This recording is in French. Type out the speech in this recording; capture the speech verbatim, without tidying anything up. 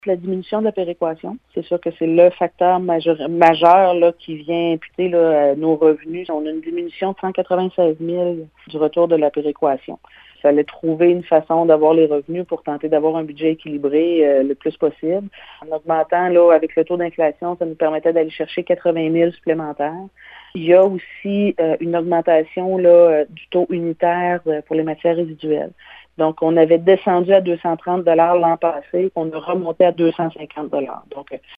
La diminution de la péréquation, c'est sûr que c'est le facteur majeur, majeur là, qui vient imputer là, nos revenus. On a une diminution de cent quatre-vingt-seize mille du retour de la péréquation. Il fallait trouver une façon d'avoir les revenus pour tenter d'avoir un budget équilibré euh, le plus possible. En augmentant, là, avec le taux d'inflation, ça nous permettait d'aller chercher quatre-vingt mille supplémentaires. Il y a aussi euh, une augmentation là, du taux unitaire euh, pour les matières résiduelles. Donc, on avait descendu à deux cent trente dollars l'an passé, on a remonté à deux cent cinquante dollars. Donc,